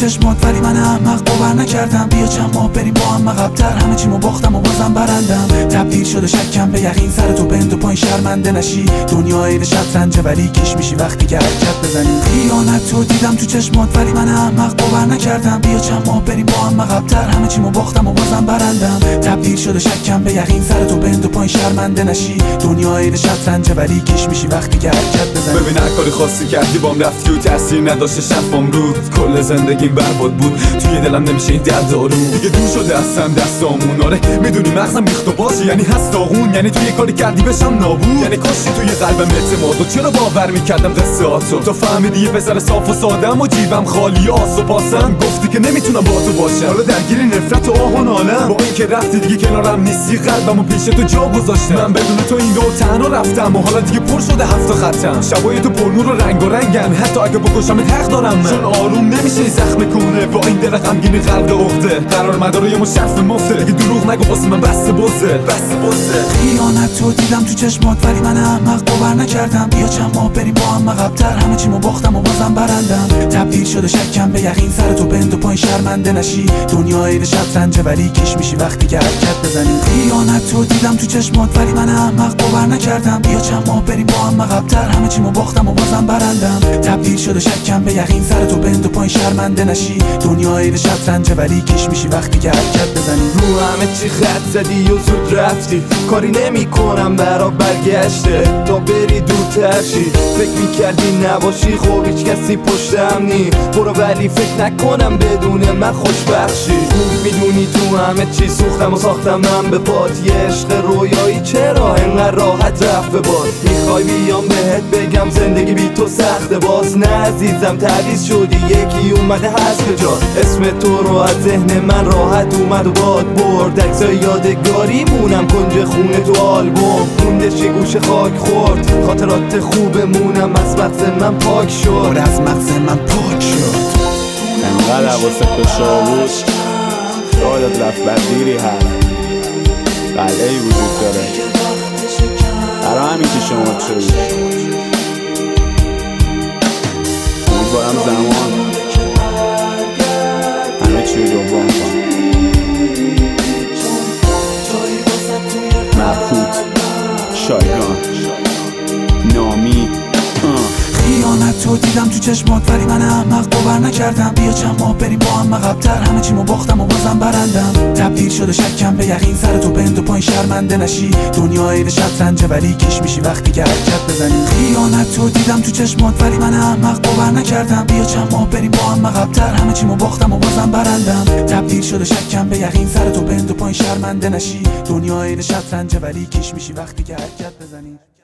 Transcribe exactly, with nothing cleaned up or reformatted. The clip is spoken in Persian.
چشمات ولی من احمق باور نکردم. بیا چند ماه بریم با هم عقب‌تر، همه چیمو باختم و بازم برندم. تبدیل شده شکم به یقین، سر تو بند و پایین شرمنده نشی. دنیا عین شطرنجه ولی کیش میشی وقتی که حرکت بزنی. خیانت تو دیدم تو چشمات ولی من احمق باور نکردم. بیا چند ماه بریم با هم عقب‌تر، همه چیمو باختم و بازم برندم. تبدیل شده شکم به یقین، سر تو بند و پایین شرمنده نشی. دنیا عین شطرنجه ولی کیش میشی وقتی که حرکت بزنی. ببین هر کاری خواستی کردی بام رفتی و تاثیر نداشته شفام رود. کل زندگیم برباد بود، توی دلم نمیشه این درد آروم. دیگه دور شده هستم دستامون. آره میدونی مغزم ریخت و باشه، یعنی هست داغون. یعنی توی کاری کردی بشم نابود، یعنی کاشی توی قلبم اعتماد. و چرا باور میکردم قصه هاتو؟ تو فهمیدی یه پسر صاف و سادم و جیبم خالی آس و پاسم. گفتی که نمیتونم با تو باشم، حالا درگیر نفرت و آه و نالم. با اینکه رفتی دیگه کنارم نیستی، قلبمو پیش تو جا گذاشتم. من بدون تو این دو تنها رفتم و حالا دیگه پر شده هفت خطم. شبای تو پر نور و رنگ و رنگن، حتی اگه بکشم حق دارم من. چون آروم نمیشه این زخم کونه با این دل غمگین قلب عقده. قرار مدار یه مشرف مفته، دیگه دروغ نگو واسه من بس بزه بس بزه. خیانت تو دیدم تو چشمات ولی من احمق باور نکردم. بیا چند ماه بریم با هم عقب‌تر، همه چیمو باختم و بازم برندم. تبدیل شده شکم به یقین، سر تو بند و پایین شرمنده نشی. دنیا عین شطرنجه ولی کیش میشی وقتی که حرکت بزنی. خیانت تو دیدم تو چشمات ولی من احمق باور نکردم. بیا چند ماه بریم با هم عقب‌تر، همه چیمو باختم و بازم برندم. تبدیل شده شکم به یقین، سر تو بند و پایین شرمنده نشی. دنیا عین شطرنجه ولی کیش میشی وقتی که حرکت بزنی. رو همه چی خط زدی و زود رفتی، کاری نمی کنم برا برگشته تا بری دورتر شی. فکر میکردی نباشی خب هیچ کسی پشتم نی. برو ولی فکر نکنم بدون من خوشبخت شی. میدونی تو همه چی سوختم و ساختم من به پات. یه عشق رویایی چرا انقدر راحت رفت به باد. میخوای بیام بهت بگم زندگی بی تو سخته باز؟ نه عزیزم تعویض شدی، یکی اومده هست به جات. اسم تو رو از ذهن من راحت اومد و باد برد. عکسای یادگاری مونم کنج خونه تو آلبوم. مونده چه گوشه خاک خورد، خاطرات خوبمونم از مغز من پاک شد. از مغز من پاک شد. انقدر حواست به شاوش یادت رفت بدیری هست قلعه‌ای وجود داره. برای همین که شما شدید امیدوارم زمان همه چی رو جبران کنم. مبهوت شایگان نامی. خیانت تو دیدم تو چشمات ولی من احمق باور نکردم. بیا چند ماه بریم با هم عقب‌تر، همه چیمو باختم و بازم برندم. تبدیل شده شکم به یقین، سر تو بند و پایین شرمنده نشی. دنیا عین شطرنجه ولی کیش میشی وقتی که حرکت بزنی. خیانت تو دیدم تو چشمات ولی من احمق باور نکردم. بیا چند ماه بریم با هم عقب‌تر، همه چیمو باختم و بازم برندم. تبدیل شده شکم به یقین، سر تو بند و پایین شرمنده نشی. دنیا عین شطرنجه ولی کیش میشی وقتی که حرکت بزنی.